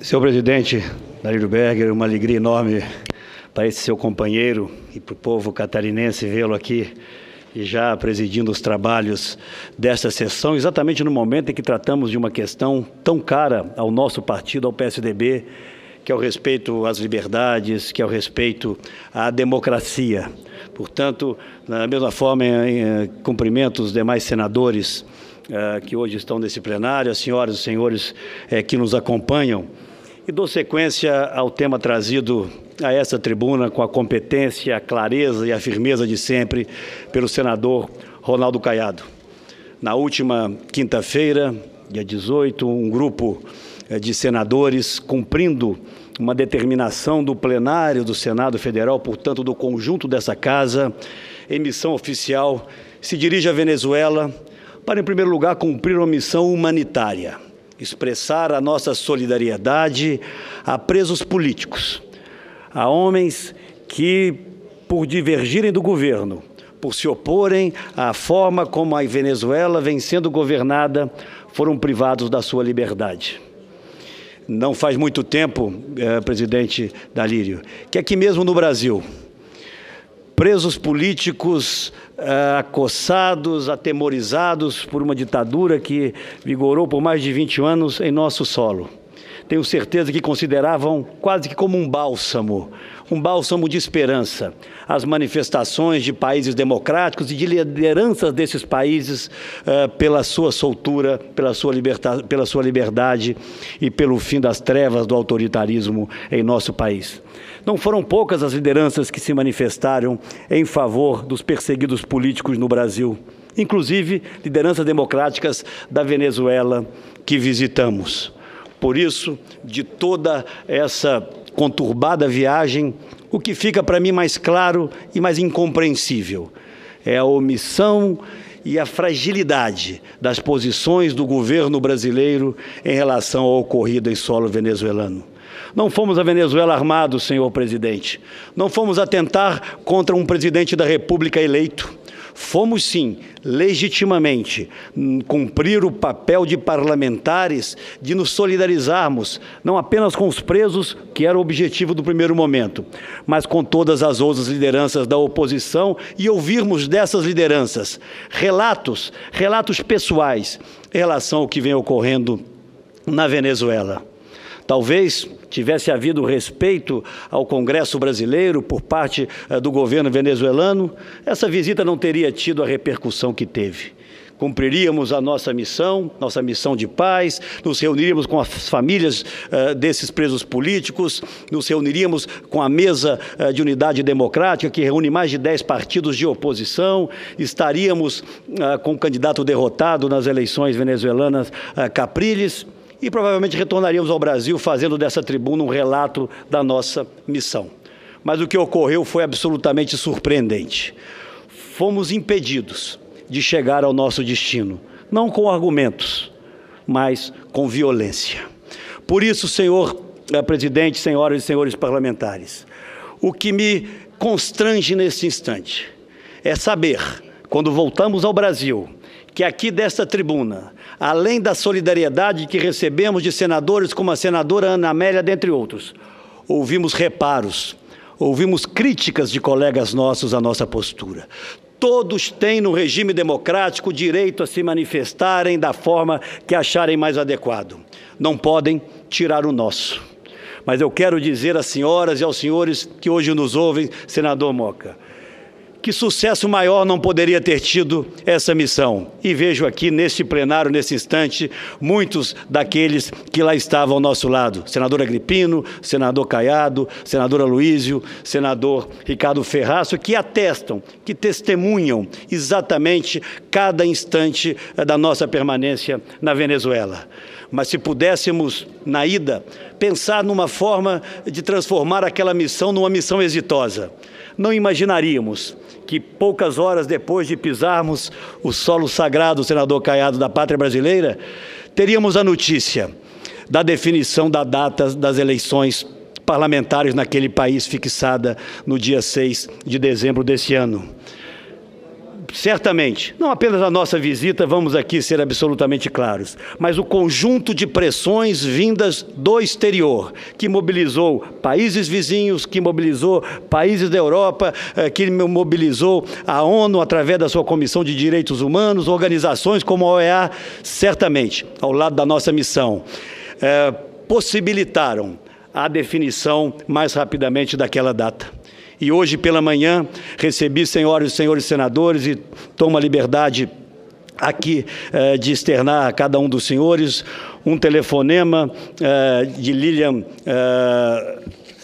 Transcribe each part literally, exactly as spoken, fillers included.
Senhor presidente Dalírio Berger, uma alegria enorme para esse seu companheiro e para o povo catarinense vê-lo aqui e já presidindo os trabalhos desta sessão, exatamente no momento em que tratamos de uma questão tão cara ao nosso partido, ao P S D B, que é o respeito às liberdades, que é o respeito à democracia. Portanto, da mesma forma, cumprimento os demais senadores uh, que hoje estão nesse plenário, as senhoras e os senhores uh, que nos acompanham, e dou sequência ao tema trazido a essa tribuna com a competência, a clareza e a firmeza de sempre pelo senador Ronaldo Caiado. Na última quinta-feira, dia dezoito, um grupo de senadores, cumprindo uma determinação do plenário do Senado Federal, portanto, do conjunto dessa casa, em missão oficial, se dirige à Venezuela para, em primeiro lugar, cumprir uma missão humanitária, expressar a nossa solidariedade a presos políticos, a homens que, por divergirem do governo, por se oporem à forma como a Venezuela vem sendo governada, foram privados da sua liberdade. Não faz muito tempo, eh, presidente Dalírio, que aqui mesmo no Brasil, presos políticos eh, acossados, atemorizados por uma ditadura que vigorou por mais de vinte anos em nosso solo. Tenho certeza que consideravam quase que como um bálsamo, um bálsamo de esperança, as manifestações de países democráticos e de lideranças desses países uh, pela sua soltura, pela sua, liberta, pela sua liberdade e pelo fim das trevas do autoritarismo em nosso país. Não foram poucas as lideranças que se manifestaram em favor dos perseguidos políticos no Brasil, inclusive lideranças democráticas da Venezuela que visitamos. Por isso, de toda essa conturbada viagem, o que fica para mim mais claro e mais incompreensível é a omissão e a fragilidade das posições do governo brasileiro em relação ao ocorrido em solo venezuelano. Não fomos à Venezuela armados, senhor presidente. Não fomos atentar contra um presidente da República eleito. Fomos, sim, legitimamente, cumprir o papel de parlamentares de nos solidarizarmos, não apenas com os presos, que era o objetivo do primeiro momento, mas com todas as outras lideranças da oposição e ouvirmos dessas lideranças relatos, relatos pessoais em relação ao que vem ocorrendo na Venezuela. Talvez tivesse havido respeito ao Congresso brasileiro por parte uh, do governo venezuelano, essa visita não teria tido a repercussão que teve. Cumpriríamos a nossa missão, nossa missão de paz, nos reuniríamos com as famílias uh, desses presos políticos, nos reuniríamos com a mesa uh, de unidade democrática, que reúne mais de dez partidos de oposição, estaríamos uh, com o candidato derrotado nas eleições venezuelanas, uh, Capriles, e provavelmente retornaríamos ao Brasil fazendo dessa tribuna um relato da nossa missão. Mas o que ocorreu foi absolutamente surpreendente. Fomos impedidos de chegar ao nosso destino, não com argumentos, mas com violência. Por isso, senhor presidente, senhoras e senhores parlamentares, o que me constrange nesse instante é saber, quando voltamos ao Brasil, que aqui desta tribuna, além da solidariedade que recebemos de senadores como a senadora Ana Amélia, dentre outros, ouvimos reparos, ouvimos críticas de colegas nossos à nossa postura. Todos têm no regime democrático o direito a se manifestarem da forma que acharem mais adequado. Não podem tirar o nosso. Mas eu quero dizer às senhoras e aos senhores que hoje nos ouvem, senador Moca, que sucesso maior não poderia ter tido essa missão. E vejo aqui, neste plenário, nesse instante, muitos daqueles que lá estavam ao nosso lado. Senador Agripino, senador Caiado, senador Aloísio, senador Ricardo Ferraço, que atestam, que testemunham exatamente cada instante da nossa permanência na Venezuela. Mas se pudéssemos, na ida, pensar numa forma de transformar aquela missão numa missão exitosa, não imaginaríamos que poucas horas depois de pisarmos o solo sagrado, senador Caiado, da pátria brasileira, teríamos a notícia da definição da data das eleições parlamentares naquele país, fixada no dia seis de dezembro desse ano. certamente, não apenas a nossa visita, vamos aqui ser absolutamente claros, mas o conjunto de pressões vindas do exterior, que mobilizou países vizinhos, que mobilizou países da Europa, que mobilizou a ONU através da sua Comissão de Direitos Humanos, organizações como a O E A, certamente, ao lado da nossa missão, é, possibilitaram a definição mais rapidamente daquela data. E hoje pela manhã recebi, senhoras e senhores senadores, e tomo a liberdade aqui eh, de externar a cada um dos senhores um telefonema eh, de Lilian eh,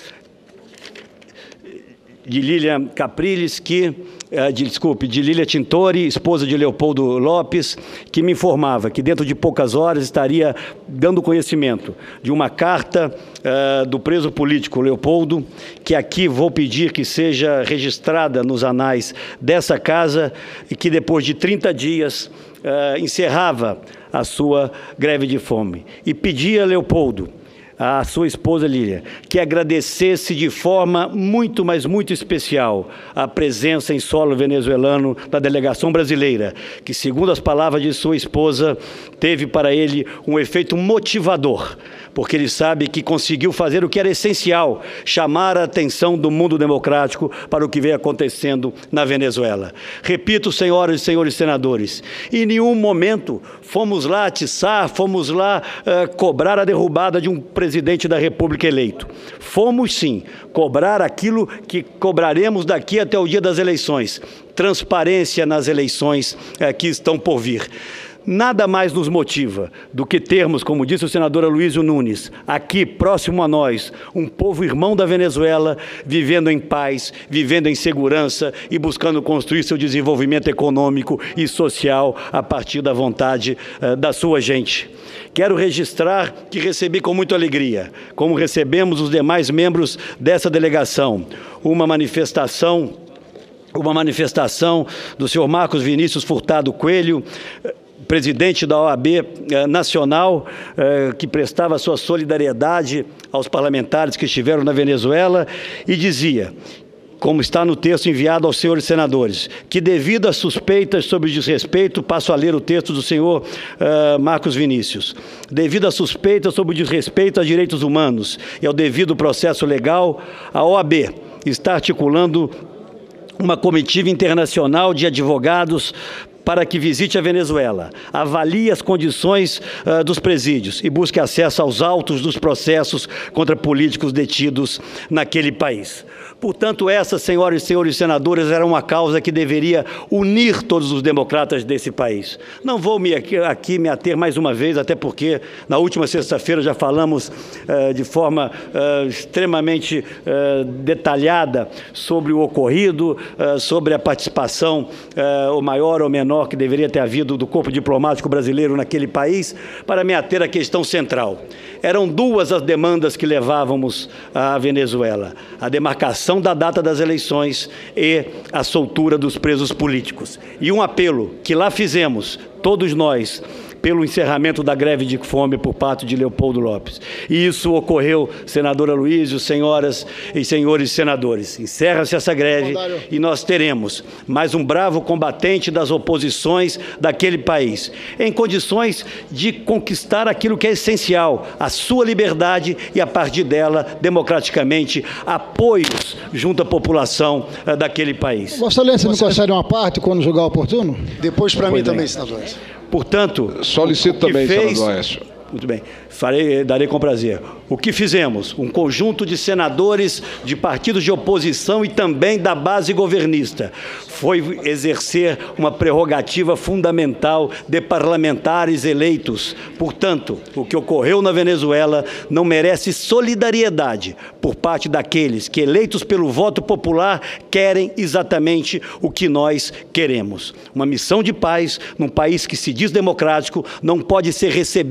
de Lilian Capriles, que De, desculpe, de Lília Tintori, esposa de Leopoldo Lopes, que me informava que dentro de poucas horas estaria dando conhecimento de uma carta uh, do preso político Leopoldo, que aqui vou pedir que seja registrada nos anais dessa casa e que depois de trinta dias uh, encerrava a sua greve de fome. E pedia a Leopoldo, a sua esposa Lília, que agradecesse de forma muito, mas muito especial a presença em solo venezuelano da delegação brasileira, que, segundo as palavras de sua esposa, teve para ele um efeito motivador, porque ele sabe que conseguiu fazer o que era essencial, chamar a atenção do mundo democrático para o que vem acontecendo na Venezuela. Repito, senhoras e senhores senadores, em nenhum momento fomos lá atiçar, fomos lá uh, cobrar a derrubada de um presidente da República eleito. Fomos, sim, cobrar aquilo que cobraremos daqui até o dia das eleições, transparência nas eleições uh, que estão por vir. Nada mais nos motiva do que termos, como disse o senador Aloysio Nunes, aqui próximo a nós, um povo irmão da Venezuela, vivendo em paz, vivendo em segurança e buscando construir seu desenvolvimento econômico e social a partir da vontade uh, da sua gente. Quero registrar que recebi com muita alegria, como recebemos os demais membros dessa delegação, uma manifestação, uma manifestação do senhor Marcos Vinícius Furtado Coelho, presidente da O A B eh, nacional, eh, que prestava sua solidariedade aos parlamentares que estiveram na Venezuela e dizia, como está no texto enviado aos senhores senadores, que devido às suspeitas sobre desrespeito, passo a ler o texto do senhor uh, Marcos Vinícius, devido às suspeitas sobre desrespeito a direitos humanos e ao devido processo legal, a O A B está articulando uma comitiva internacional de advogados para que visite a Venezuela, avalie as condições uh, dos presídios e busque acesso aos autos dos processos contra políticos detidos naquele país. Portanto, essa, senhoras e senhores senadores, era uma causa que deveria unir todos os democratas desse país. Não vou me aqui, aqui me ater mais uma vez, até porque na última sexta-feira já falamos uh, de forma uh, extremamente uh, detalhada sobre o ocorrido, uh, sobre a participação, uh, o maior ou menor que deveria ter havido do corpo diplomático brasileiro naquele país, para me ater à questão central. Eram duas as demandas que levávamos à Venezuela: a demarcação da data das eleições e a soltura dos presos políticos. E um apelo que lá fizemos, todos nós, pelo encerramento da greve de fome por parte de Leopoldo Lopes. E isso ocorreu, senador Aloysio, senhoras e senhores senadores. Encerra-se essa greve e nós teremos mais um bravo combatente das oposições daquele país, em condições de conquistar aquilo que é essencial, a sua liberdade e, a partir dela, democraticamente, apoios junto à população uh, daquele país. Vossa Excelência, me concede uma parte quando julgar oportuno? Depois para mim também, senador. Portanto, solicito também, fez... senador Aécio. Muito bem, farei, darei com prazer. O que fizemos? Um conjunto de senadores de partidos de oposição e também da base governista foi exercer uma prerrogativa fundamental de parlamentares eleitos. Portanto, o que ocorreu na Venezuela não merece solidariedade por parte daqueles que, eleitos pelo voto popular, querem exatamente o que nós queremos. Uma missão de paz num país que se diz democrático não pode ser recebida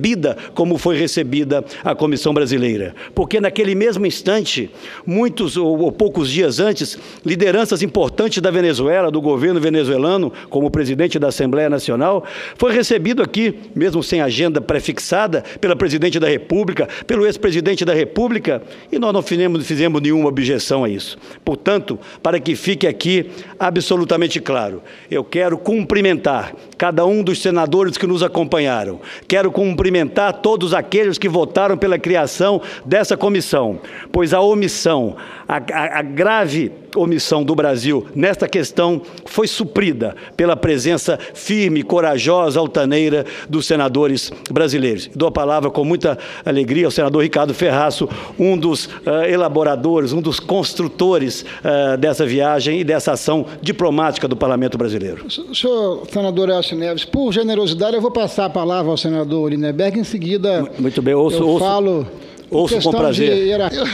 como foi recebida a Comissão Brasileira. Porque naquele mesmo instante, muitos ou, ou poucos dias antes, lideranças importantes da Venezuela, do governo venezuelano, como o presidente da Assembleia Nacional, foi recebido aqui, mesmo sem agenda prefixada, pela presidente da República, pelo ex-presidente da República, e nós não fizemos, fizemos nenhuma objeção a isso. Portanto, para que fique aqui absolutamente claro, eu quero cumprimentar cada um dos senadores que nos acompanharam. Quero cumprimentar todos aqueles que votaram pela criação dessa comissão, pois a omissão, a, a, a grave omissão do Brasil nesta questão foi suprida pela presença firme, corajosa, altaneira dos senadores brasileiros. Dou a palavra com muita alegria ao senador Ricardo Ferraço, um dos uh, elaboradores, um dos construtores uh, dessa viagem e dessa ação diplomática do Parlamento brasileiro. Senhor senador Aécio Neves, por generosidade, eu vou passar a palavra ao senador Lindenberg, em seguida muito bem, ouço, eu ouço, falo ouço com prazer.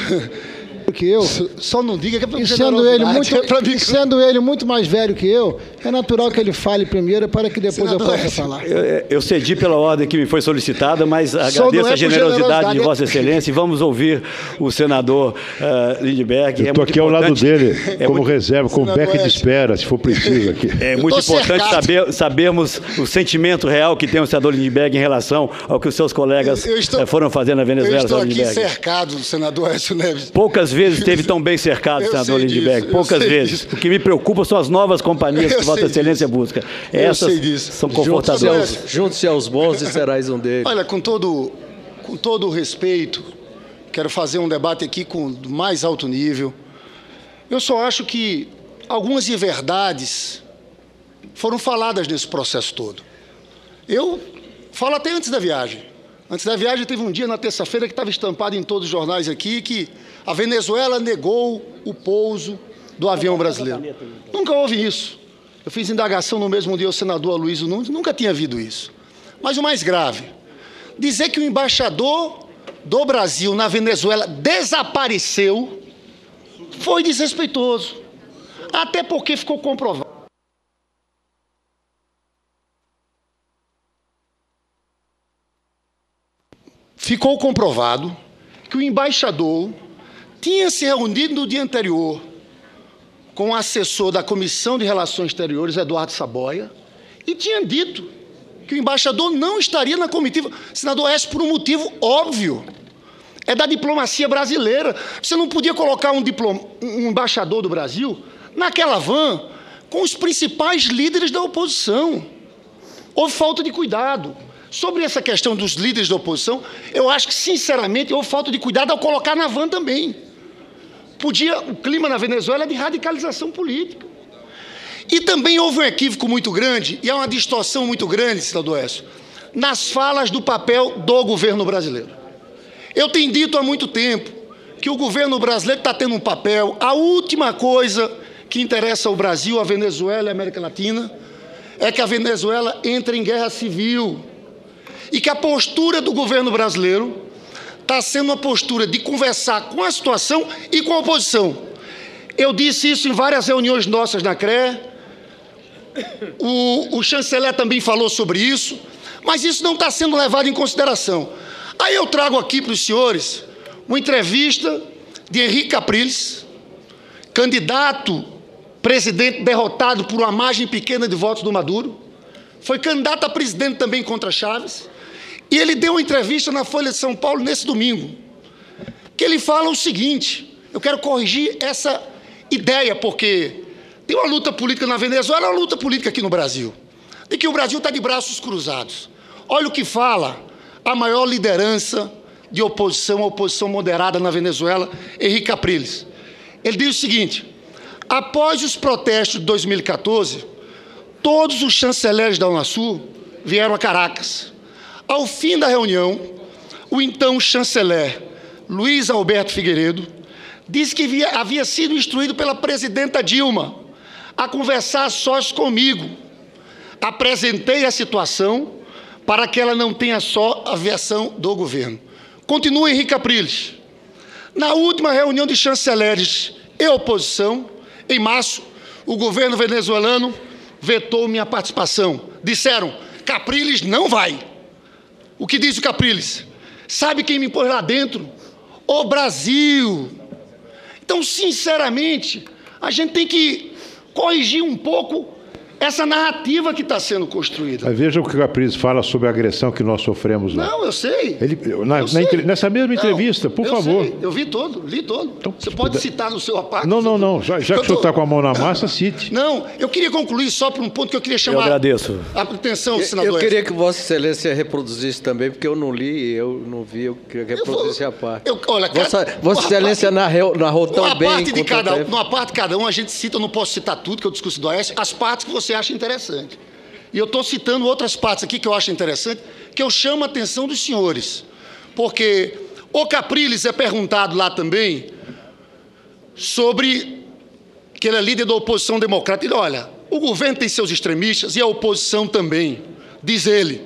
Que eu, só não diga que é para e sendo ele muito é e sendo ele muito mais velho que eu, é natural que ele fale primeiro para que depois senador, eu possa falar. Eu, eu cedi pela ordem que me foi solicitada, mas agradeço é a generosidade, generosidade de Vossa Excelência e vamos ouvir o senador uh, Lindenberg. Eu estou é aqui ao lado dele, é como muito, reserva, como beck de espera, se for preciso aqui. É muito importante saber, sabermos o sentimento real que tem o senador Lindenberg em relação ao que os seus colegas eu, eu estou, foram fazer na Venezuela. Eu estou aqui cercado, senador Aécio Neves. Poucas vezes esteve tão bem cercado, eu senador Lindenberg, poucas vezes. Disso. O que me preocupa são as novas companhias eu que Vossa Excelência disso. busca. Essas são confortadoras. Junte-se aos bons e serás um deles. Olha, com todo, com todo o respeito, quero fazer um debate aqui com mais alto nível. Eu só acho que algumas inverdades foram faladas nesse processo todo. Eu falo até antes da viagem. Antes da viagem, teve um dia, na terça-feira, que estava estampado em todos os jornais aqui, que a Venezuela negou o pouso do avião brasileiro. Nunca houve isso. Eu fiz indagação no mesmo dia ao senador Aloysio Nunes, nunca tinha havido isso. Mas o mais grave, dizer que o embaixador do Brasil na Venezuela desapareceu foi desrespeitoso. Até porque ficou comprovado. Ficou comprovado que o embaixador tinha se reunido no dia anterior com o assessor da Comissão de Relações Exteriores, Eduardo Saboia, e tinha dito que o embaixador não estaria na comitiva. Senador Aécio, por um motivo óbvio, é da diplomacia brasileira. Você não podia colocar um, diploma, um embaixador do Brasil naquela van com os principais líderes da oposição. Houve falta de cuidado. Sobre essa questão dos líderes da oposição, eu acho que, sinceramente, houve falta de cuidado ao colocar na van também. Podia, o clima na Venezuela é de radicalização política. E também houve um equívoco muito grande, e há uma distorção muito grande, senador Aécio, nas falas do papel do governo brasileiro. Eu tenho dito há muito tempo que o governo brasileiro está tendo um papel, a última coisa que interessa ao Brasil, a Venezuela e a América Latina, é que a Venezuela entre em guerra civil. E que a postura do governo brasileiro está sendo uma postura de conversar com a situação e com a oposição. Eu disse isso em várias reuniões nossas na C R E, o, o chanceler também falou sobre isso, mas isso não está sendo levado em consideração. Aí eu trago aqui para os senhores uma entrevista de Henrique Capriles, candidato presidente derrotado por uma margem pequena de votos do Maduro, foi candidato a presidente também contra Chaves, e ele deu uma entrevista na Folha de São Paulo nesse domingo, que ele fala o seguinte, eu quero corrigir essa ideia, porque tem uma luta política na Venezuela, uma luta política aqui no Brasil, de que o Brasil está de braços cruzados. Olha o que fala a maior liderança de oposição, a oposição moderada na Venezuela, Henrique Capriles. Ele diz o seguinte, após os protestos de dois mil e quatorze, todos os chanceleres da Unasul vieram a Caracas. Ao fim da reunião, o então chanceler Luiz Alberto Figueiredo disse que havia, havia sido instruído pela presidenta Dilma a conversar sós comigo. Apresentei a situação para que ela não tenha só a versão do governo. Continua Henrique Capriles. Na última reunião de chanceleres e oposição, em março, o governo venezuelano vetou minha participação. Disseram, Capriles não vai. O que diz o Capriles? Sabe quem me pôs lá dentro? O Brasil. Então, sinceramente, a gente tem que corrigir um pouco essa narrativa que está sendo construída. Mas veja o que o Capriles fala sobre a agressão que nós sofremos lá. Não, eu sei. Ele, na, eu na, sei. Nessa mesma entrevista, não, por eu favor. Sei. Eu vi todo, li todo. Então, você pode puder... citar no seu aparte. Não, não, não. Já, já que o senhor está com a mão na massa, cite. Não, eu queria concluir só por um ponto que eu queria chamar eu agradeço. a atenção, Eu, senador. eu queria que Vossa Excelência reproduzisse também, porque eu não li, eu não vi, eu queria que reproduzisse eu a vou, parte. Eu, olha, Vossa, cara, Vossa Excelência narrou, narrou tão numa bem. parte de cada, tempo. numa parte de cada um, a gente cita, eu não posso citar tudo, que é o discurso do Aécio, as partes que você acha interessante. E eu estou citando outras partes aqui que eu acho interessante, que eu chamo a atenção dos senhores. Porque o Capriles é perguntado lá também sobre que ele é líder da oposição democrata. Ele, olha, o governo tem seus extremistas e a oposição também, diz ele.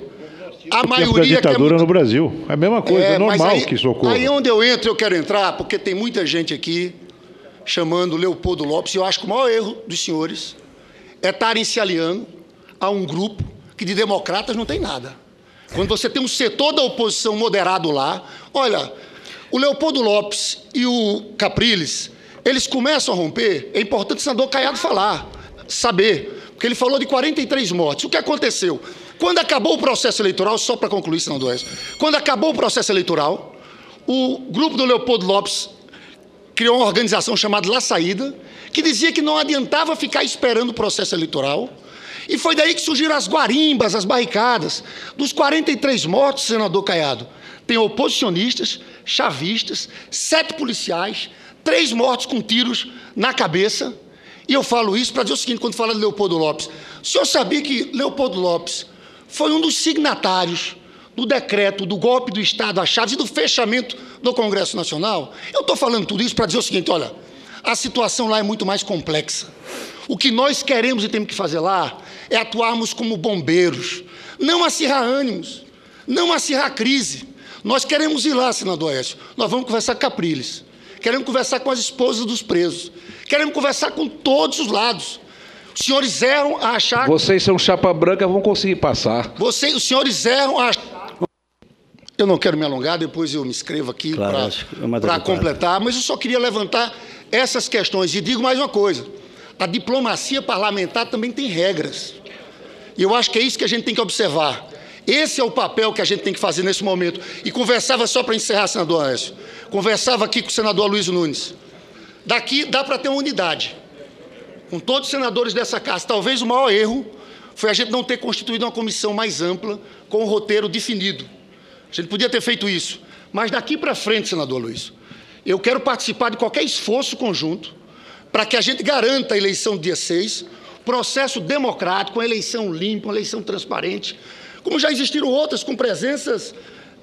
A maioria a ditadura quer... no Brasil. É a mesma coisa, é, é normal aí, que isso ocorra. Aí onde eu entro, eu quero entrar, porque tem muita gente aqui chamando Leopoldo Lopes, e eu acho que o maior erro dos senhores é estarem se aliando a um grupo que de democratas não tem nada. Quando você tem um setor da oposição moderado lá, olha, o Leopoldo Lopes e o Capriles, eles começam a romper, é importante o senador Caiado falar, saber, porque ele falou de quarenta e três mortes. O que aconteceu? Quando acabou o processo eleitoral, só para concluir, senador Aécio, quando acabou o processo eleitoral, o grupo do Leopoldo Lopes criou uma organização chamada La Saída, que dizia que não adiantava ficar esperando o processo eleitoral. E foi daí que surgiram as guarimbas, as barricadas. Dos quarenta e três mortos, senador Caiado, tem oposicionistas, chavistas, sete policiais, três mortos com tiros na cabeça. E eu falo isso para dizer o seguinte, quando fala de Leopoldo Lopes. O senhor sabia que Leopoldo Lopes foi um dos signatários do decreto do golpe do Estado a Chaves e do fechamento do Congresso Nacional? Eu estou falando tudo isso para dizer o seguinte, olha, a situação lá é muito mais complexa. O que nós queremos e temos que fazer lá é atuarmos como bombeiros, não acirrar ânimos, não acirrar crise. Nós queremos ir lá, senador Aécio, nós vamos conversar com Capriles, queremos conversar com as esposas dos presos, queremos conversar com todos os lados. Os senhores erram a achar... Vocês são chapa branca, vão conseguir passar. Vocês, os senhores erram a achar... Eu não quero me alongar, depois eu me inscrevo aqui claro, para completar, mas eu só queria levantar essas questões. E digo mais uma coisa, a diplomacia parlamentar também tem regras. E eu acho que é isso que a gente tem que observar. Esse é o papel que a gente tem que fazer nesse momento. E conversava, só para encerrar, senador Aécio, conversava aqui com o senador Aloysio Nunes. Daqui dá para ter uma unidade, com todos os senadores dessa casa. Talvez o maior erro foi a gente não ter constituído uma comissão mais ampla, com o roteiro definido. A gente podia ter feito isso. Mas daqui para frente, senador Aloysio, eu quero participar de qualquer esforço conjunto para que a gente garanta a eleição do dia seis, processo democrático, uma eleição limpa, uma eleição transparente, como já existiram outras com presenças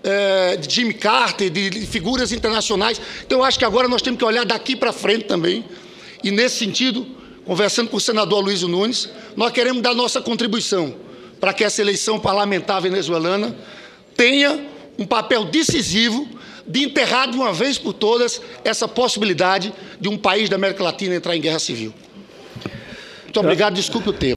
é, de Jimmy Carter, de, de figuras internacionais. Então, eu acho que agora nós temos que olhar daqui para frente também. E, nesse sentido, conversando com o senador Aloysio Nunes, nós queremos dar nossa contribuição para que essa eleição parlamentar venezuelana tenha um papel decisivo de enterrar de uma vez por todas essa possibilidade de um país da América Latina entrar em guerra civil. Muito obrigado, desculpe o tempo.